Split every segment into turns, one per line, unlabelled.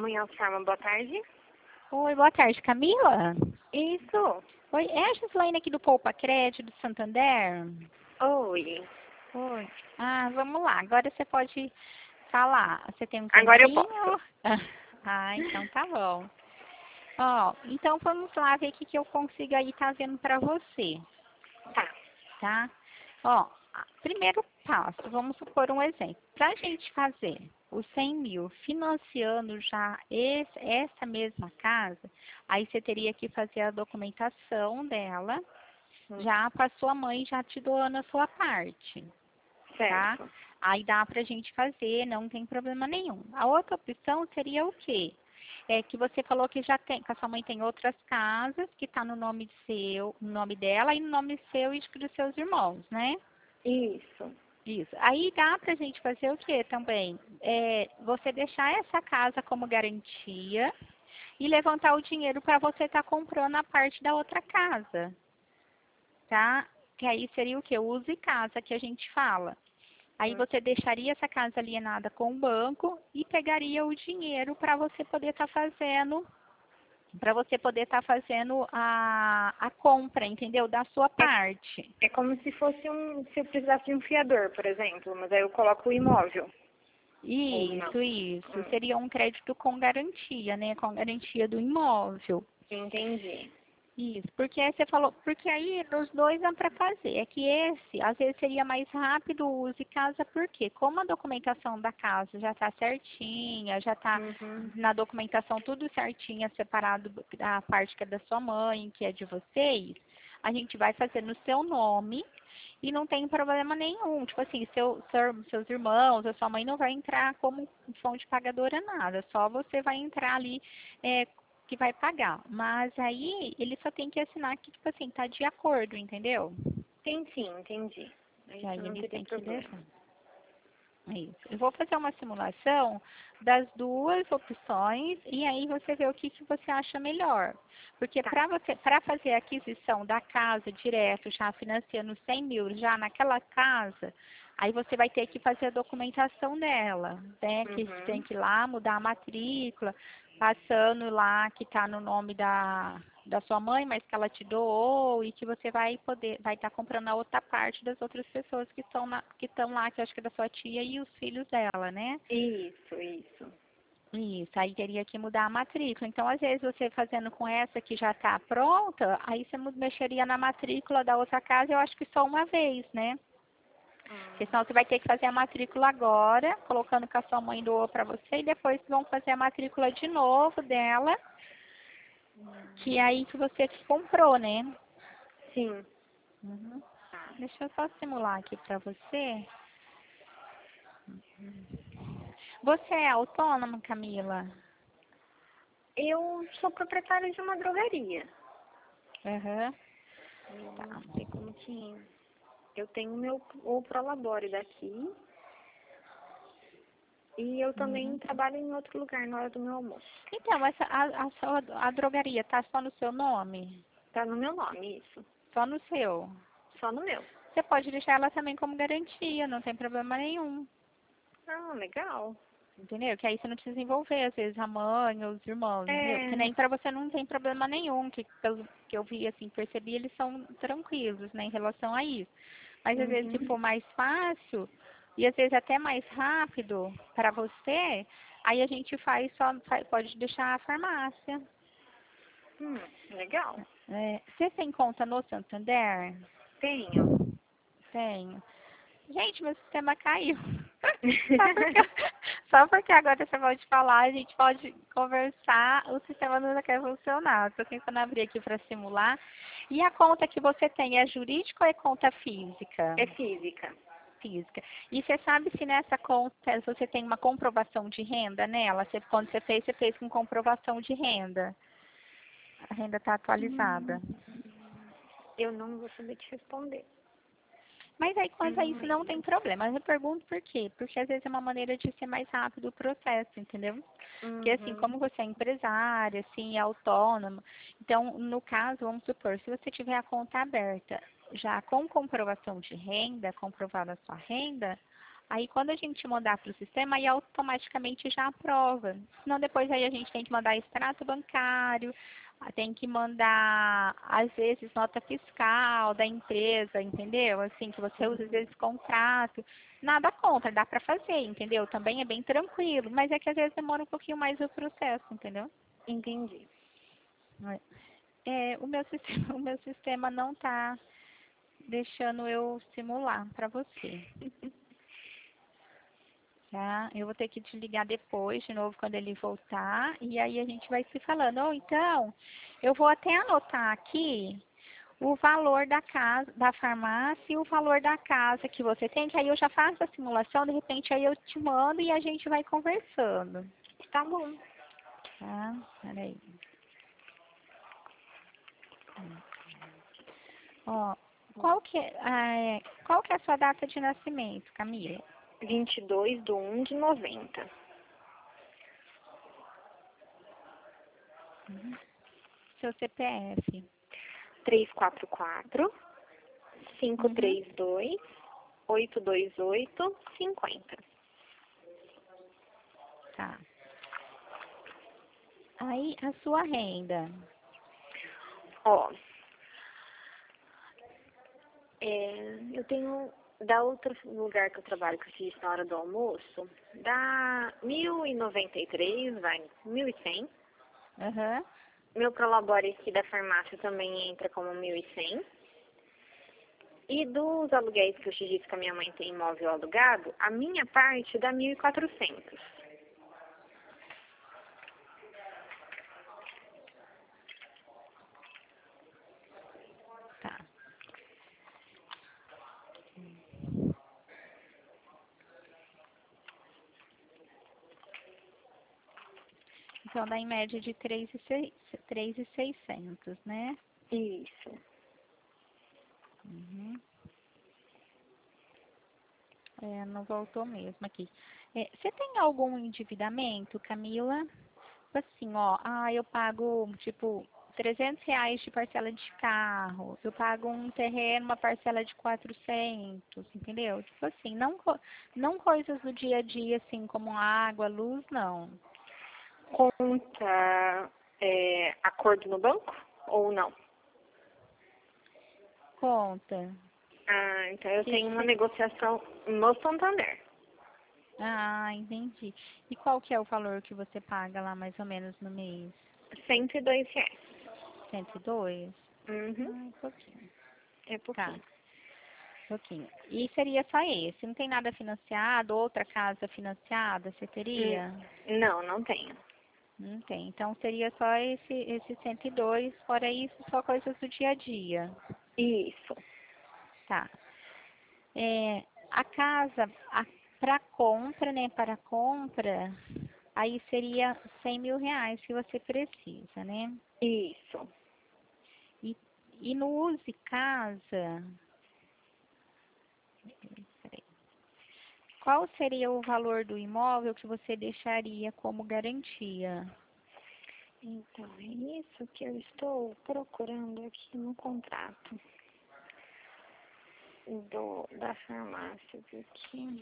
Manhã Farma, boa tarde.
Oi, boa tarde, Camila?
Isso.
Oi, é a Gislaine aqui do Poupa Crédito do Santander?
Oi.
Oi. Ah, vamos lá. Agora você pode falar. Você tem um
Agora eu
tempinho?
posso.
Ah, então tá bom. Ó, então vamos lá ver o que eu consigo aí tá vendo pra você,
Tá.
tá? Ó, primeiro passo, vamos supor um exemplo. Pra gente fazer os 100 mil financiando já essa mesma casa, aí você teria que fazer a documentação dela, já para sua mãe já te doando a sua parte, tá?
Certo.
Aí dá pra gente fazer, não tem problema nenhum. A outra opção seria o quê? É que você falou que já tem, que a sua mãe tem outras casas, que tá no nome seu, no nome dela e no nome seu e dos seus irmãos, né?
Isso.
Isso. Aí dá pra gente fazer o quê também? Você deixar essa casa como garantia e levantar o dinheiro para você estar comprando a parte da outra casa, tá? Que aí seria o quê? O uso e casa que a gente fala. Aí você deixaria essa casa alienada com o banco e pegaria o dinheiro para você poder estar fazendo, a compra, entendeu? Da sua parte.
É como se fosse se eu precisasse de um fiador, por exemplo, mas aí eu coloco o imóvel. Ou não.
Isso. Seria um crédito com garantia, né? Com garantia do imóvel.
Entendi.
Isso, porque aí você falou, porque aí nos dois dá para fazer. É que esse, às vezes, seria mais rápido o uso de casa, porque como a documentação da casa já está certinha, já está na documentação tudo certinha, separado da parte que é da sua mãe, que é de vocês, a gente vai fazer no seu nome e não tem problema nenhum. Tipo assim, seus irmãos, a sua mãe não vai entrar como fonte pagadora nada, só você vai entrar ali que vai pagar. Mas aí ele só tem que assinar que, tipo assim, tá de acordo, entendeu?
Sim, entendi.
E aí
Isso não
ele
teria
tem que
problema.
levar. Isso. Eu vou fazer uma simulação das duas opções e aí você vê o que você acha melhor. Porque
Tá.
para fazer a aquisição da casa direto, já financiando 100 mil já naquela casa, aí você vai ter que fazer a documentação dela, né? Que tem que ir lá mudar a matrícula, passando lá que está no nome da sua mãe, mas que ela te doou e que você vai estar comprando a outra parte das outras pessoas que estão lá, que eu acho que é da sua tia e os filhos dela, né?
Isso.
Isso, aí teria que mudar a matrícula. Então, às vezes, você fazendo com essa que já está pronta, aí você mexeria na matrícula da outra casa, eu acho que só uma vez, né? Porque senão você vai ter que fazer a matrícula agora, colocando que a sua mãe doou para você, e depois vão fazer a matrícula de novo dela, que é aí que você comprou, né?
Sim.
Deixa eu só simular aqui para você. Você é autônoma, Camila?
Eu sou proprietária de uma drogaria.
Aham.
Eu
Tá.
não sei como que... Eu tenho o Prolabore daqui. E eu também trabalho em outro lugar na hora do meu almoço.
Então, a drogaria tá só no seu nome?
Tá no meu nome, isso.
Só no seu?
Só no meu.
Você pode deixar ela também como garantia, não tem problema nenhum.
Ah, legal.
Entendeu? Que aí você não precisa envolver, às vezes, a mãe ou os irmãos, entendeu? Que
É.
nem pra você não tem problema nenhum, que pelo que eu vi, assim, percebi, eles são tranquilos, né, em relação a isso. Mas às vezes, se for mais fácil, e às vezes até mais rápido para você, aí a gente pode deixar a farmácia.
Legal.
Você tem conta no Santander?
Tenho.
Tenho. Gente, meu sistema caiu. Só porque agora você pode falar, a gente pode conversar, o sistema não quer funcionar. Estou tentando abrir aqui para simular. E a conta que você tem é jurídica ou é conta física?
É física.
Física. E você sabe se nessa conta você tem uma comprovação de renda nela? Quando você fez com comprovação de renda. A renda está atualizada.
Eu não vou saber te responder.
Mas aí, quanto a isso, não tem problema. Eu pergunto por quê? Porque às vezes é uma maneira de ser mais rápido o processo, entendeu? Porque assim, como você é empresária, assim, é autônoma, então, no caso, vamos supor, se você tiver a conta aberta já com comprovação de renda, comprovada a sua renda, Aí quando a gente mandar para o sistema, aí automaticamente já aprova. Senão depois aí a gente tem que mandar extrato bancário, tem que mandar, às vezes, nota fiscal da empresa, entendeu? Assim, que você usa, às vezes, contrato. Nada contra, dá para fazer, entendeu? Também é bem tranquilo, mas é que às vezes demora um pouquinho mais o processo, entendeu?
Entendi.
O meu sistema, o meu sistema não está deixando eu simular para você. Tá? Eu vou ter que te ligar depois, de novo, quando ele voltar, e aí a gente vai se falando. Ou então, eu vou até anotar aqui o valor da casa, da farmácia e o valor da casa que você tem, que aí eu já faço a simulação, de repente aí eu te mando e a gente vai conversando.
Tá bom.
Tá? Peraí. Ó, qual que é a sua data de nascimento, Camila?
22/1/90.
Seu CPF?
344-532-828-50.
Tá. Aí, a sua renda?
Ó, eu tenho, da outro lugar que eu trabalho, que eu fiz na hora do almoço, dá 1.093, vai, 1.100.
Aham.
Meu prolabore aqui da farmácia também entra como 1.100. E dos aluguéis que eu te disse que a minha mãe tem imóvel alugado, a minha parte dá 1.400.
Tá. Então, dá em média de 3.600, né?
Isso.
Uhum. Não voltou mesmo aqui. Você tem algum endividamento, Camila? Assim, ó, eu pago, tipo, R$ 300 de parcela de carro, eu pago um terreno, uma parcela de 400, entendeu? Tipo assim, não coisas do dia a dia, assim, como água, luz, não.
Conta acordo no banco ou não?
Conta.
Ah, então eu tenho uma negociação no Santander.
Entendi. E qual que é o valor que você paga lá, mais ou menos, no mês?
R$ 102.
102?
Uhum.
Pouquinho.
É
Tá,
pouquinho.
pouquinho. E seria só esse? Não tem nada financiado? Outra casa financiada, você teria?
Não, não tenho.
Não tem. Então, seria só esse 102, fora isso, só coisas do dia a dia.
Isso.
Tá. A casa, para compra, né, para compra, aí seria R$ 100.000 que você precisa, né?
Isso.
E no Use Casa, peraí. Qual seria o valor do imóvel que você deixaria como garantia?
Então, é isso que eu estou procurando aqui no contrato da farmácia. Aqui.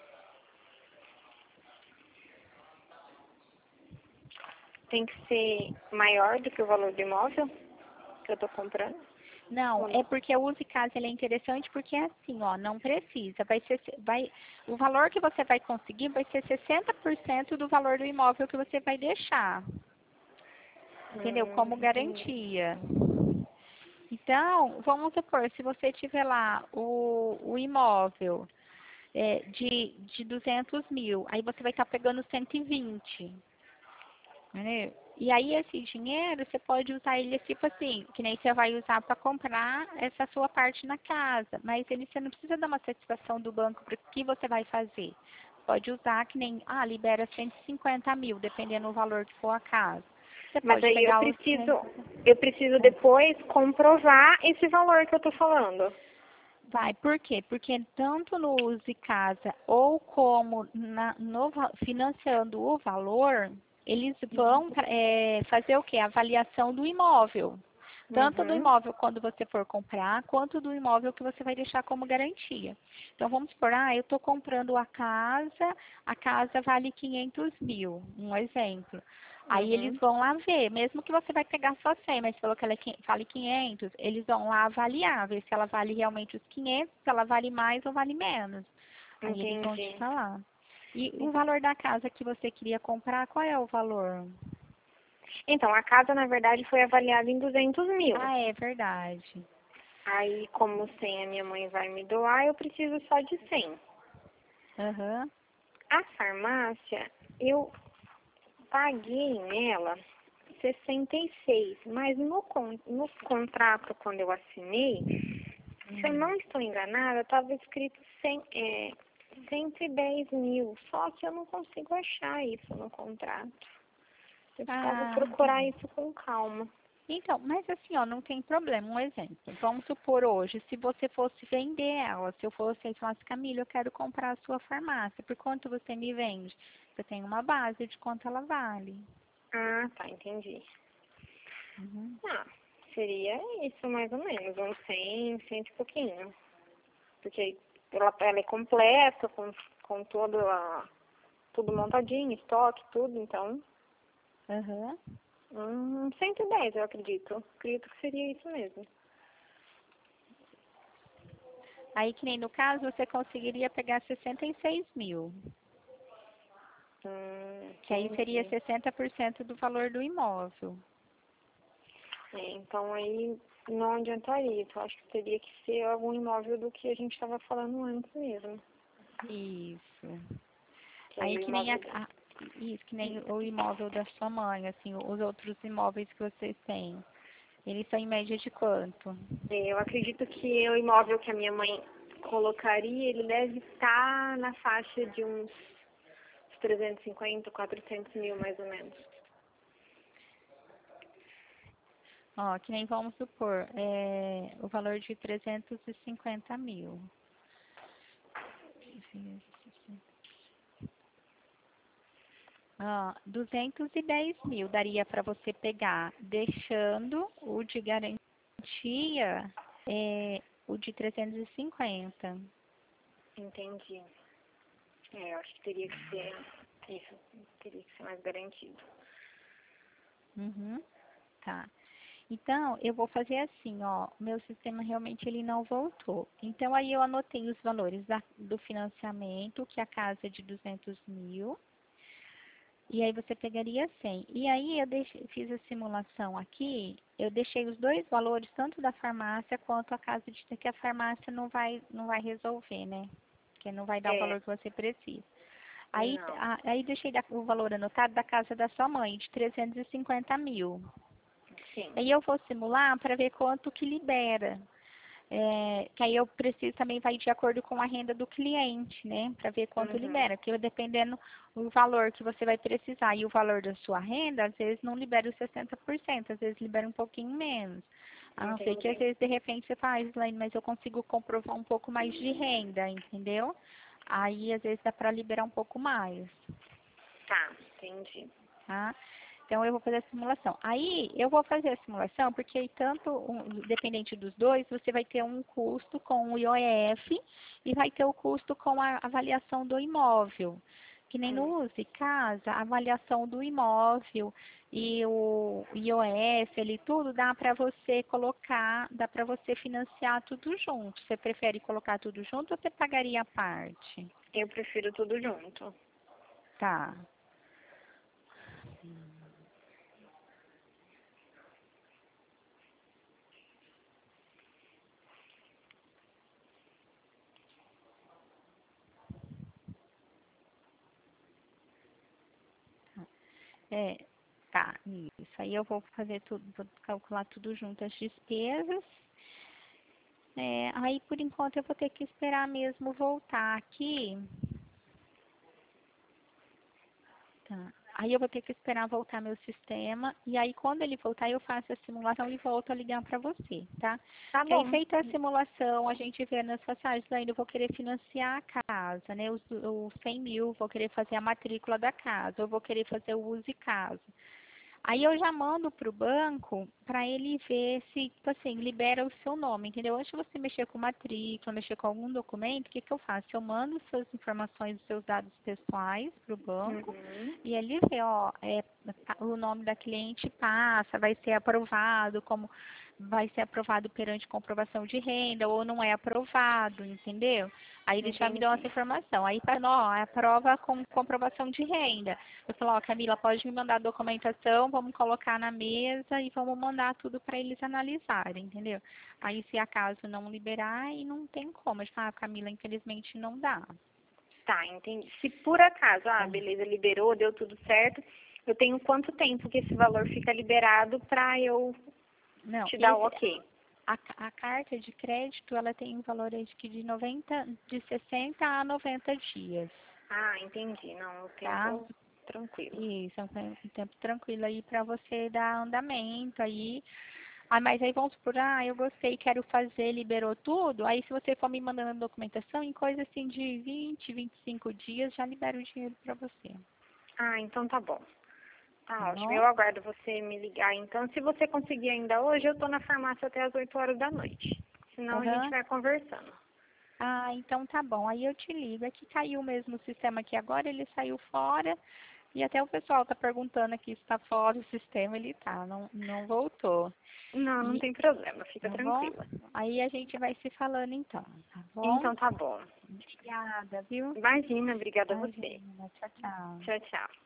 Tem que ser maior do que o valor do imóvel que eu estou comprando?
Não,
Ou
é
não?
porque o Use Casa ele é interessante porque é assim, ó, não precisa. O valor que você vai conseguir vai ser 60% do valor do imóvel que você vai deixar. Entendeu? Como
Entendi.
garantia. Então, vamos supor, se você tiver lá o imóvel de 200 mil, aí você vai estar pegando 120. Entendeu? E aí esse dinheiro você pode usar ele tipo assim, que nem você vai usar para comprar essa sua parte na casa, mas você não precisa dar uma satisfação do banco para o que você vai fazer. Pode usar que nem, libera 150 mil, dependendo do valor que for a casa. Você
Mas
pode
aí
pegar
eu preciso depois comprovar esse valor que eu estou falando.
Por quê? Porque tanto no Use Casa ou como financiando o valor, eles vão fazer o quê? A avaliação do imóvel. Tanto do
Uhum.
imóvel quando você for comprar, quanto do imóvel que você vai deixar como garantia. Então, vamos supor, eu estou comprando a casa vale 500 mil, um exemplo. Aí eles
Uhum.
vão lá ver, mesmo que você vai pegar só 100, mas falou que ela vale 500, eles vão lá avaliar, ver se ela vale realmente os 500, se ela vale mais ou vale menos. Aí eles vão te
Entendi.
falar. E o valor da casa que você queria comprar, qual é o valor?
Então, a casa, na verdade, foi avaliada em 200 mil.
Ah, é verdade.
Aí, como 100 a minha mãe vai me doar, eu preciso só de 100.
Aham.
A farmácia, eu paguei nela 66, mas no contrato, quando eu assinei, se eu não estou enganada, estava escrito 110 mil, só que eu não consigo achar isso no contrato. Eu precisava
Ah,
procurar isso com calma.
então, mas assim, ó, não tem problema. Um exemplo. Vamos supor hoje, se você fosse vender ela, se eu fosse e falasse, Camila, eu quero comprar a sua farmácia, por quanto você me vende? Você tem uma base de quanto ela vale.
Ah, tá, entendi.
Uhum.
Ah, seria isso mais ou menos, uns 100, 100 e pouquinho. Porque ela é completa, com tudo montadinho, estoque, tudo, então,
Aham.
110 eu acredito. Acredito que seria isso mesmo.
Aí, que nem no caso, você conseguiria pegar 66 mil, que aí seria
Entendi.
60% do valor do imóvel.
Então aí não adiantaria. Eu acho que teria que ser algum imóvel do que a gente estava falando antes mesmo.
Isso.
Que aí
Aí
o
que nem
imóvel.
isso, que nem o imóvel da sua mãe, assim, os outros imóveis que vocês têm. Eles são em média de quanto?
Eu acredito que o imóvel que a minha mãe colocaria, ele deve estar na faixa de uns 350, 400 mil mais ou menos.
Ó, que nem vamos supor, o valor de 350 mil. Ó, 210 mil daria para você pegar, deixando o de garantia, o de 350.
Entendi. Eu acho que teria que ser isso, teria que ser mais garantido.
Uhum, tá. Então, eu vou fazer assim, ó, o meu sistema realmente ele não voltou. Então, aí eu anotei os valores do financiamento, que é a casa é de 200 mil, e aí você pegaria 100. E aí eu fiz a simulação aqui, eu deixei os dois valores, tanto da farmácia quanto a casa de que a farmácia não vai resolver, né? Que não vai dar o
É,
valor que você precisa. Aí,
não.
aí deixei o valor anotado da casa da sua mãe, de 350 mil.
Sim.
Aí eu vou simular para ver quanto que libera. Que aí eu preciso também vai de acordo com a renda do cliente, né? Para ver quanto
Uhum.
libera. Porque dependendo do valor que você vai precisar e o valor da sua renda, às vezes não libera os 60%, às vezes libera um pouquinho menos. A não ser que às
Entendi.
vezes de repente você faz, Laine, mas eu consigo comprovar um pouco mais de renda, entendeu? Aí às vezes dá para liberar um pouco mais,
Tá, entendi.
tá? Então, eu vou fazer a simulação. Aí, eu vou fazer a simulação porque aí, tanto, dependente dos dois, você vai ter um custo com o IOF e vai ter o custo com a avaliação do imóvel. Que nem no
Hum,
Use Casa, a avaliação do imóvel e o IOF, ele tudo dá para você colocar, dá para você financiar tudo junto. Você prefere colocar tudo junto ou você pagaria a parte?
eu prefiro tudo junto.
Tá. É, tá, isso. Aí eu vou fazer tudo, vou calcular tudo junto as despesas. Aí por enquanto eu vou ter que esperar mesmo voltar aqui. Tá. Aí eu vou ter que esperar voltar meu sistema. E aí quando ele voltar eu faço a simulação e volto a ligar para você, tá?
Tá
Que aí
bom.
feita a simulação, a gente vê nas passagens, ainda eu vou querer financiar a casa, né? Os 100 mil, vou querer fazer a matrícula da casa, eu vou querer fazer o uso de casa. Aí eu já mando para o banco para ele ver se, tipo assim, libera o seu nome, entendeu? Antes de você mexer com matrícula, mexer com algum documento, o que que eu faço? Eu mando suas informações, os seus dados pessoais para o banco e ele vê, ó, o nome da cliente passa, vai ser aprovado, como vai ser aprovado perante comprovação de renda ou não é aprovado, entendeu? Aí eles já me dão essa informação. Aí para nós, aprova com comprovação de renda. Eu falo, ó, Camila, pode me mandar a documentação, vamos colocar na mesa e vamos mandar tudo para eles analisarem, entendeu? Aí se acaso não liberar, aí não tem como. Eu falo, Camila, infelizmente não dá.
Tá, entendi. Se por acaso, beleza, liberou, deu tudo certo, eu tenho quanto tempo que esse valor fica liberado para eu te dar o ok?
A carta de crédito, ela tem um valor aí de 60 a 90 dias.
Ah, entendi. Não, o tempo tranquilo.
Isso, é um tempo tranquilo aí para você dar andamento aí. Mas aí vamos supor, eu gostei, quero fazer, liberou tudo. Aí se você for me mandando a documentação, em coisa assim de 20, 25 dias, já libera o dinheiro para você.
Ah, então tá bom. Tá ótimo.
Bom?
Eu aguardo você me ligar. Então, se você conseguir ainda hoje, eu tô na farmácia até as 8 horas da noite. Senão a gente vai conversando.
Então tá bom. Aí eu te ligo. É que caiu mesmo o sistema aqui agora, ele saiu fora. E até o pessoal tá perguntando aqui se está fora do sistema, ele tá, não voltou.
Não tem problema, fica tranquila.
Aí a gente vai se falando então, tá bom?
Então tá bom.
Obrigada, viu?
Imagina, obrigada a você.
Tchau, tchau.
Tchau, tchau.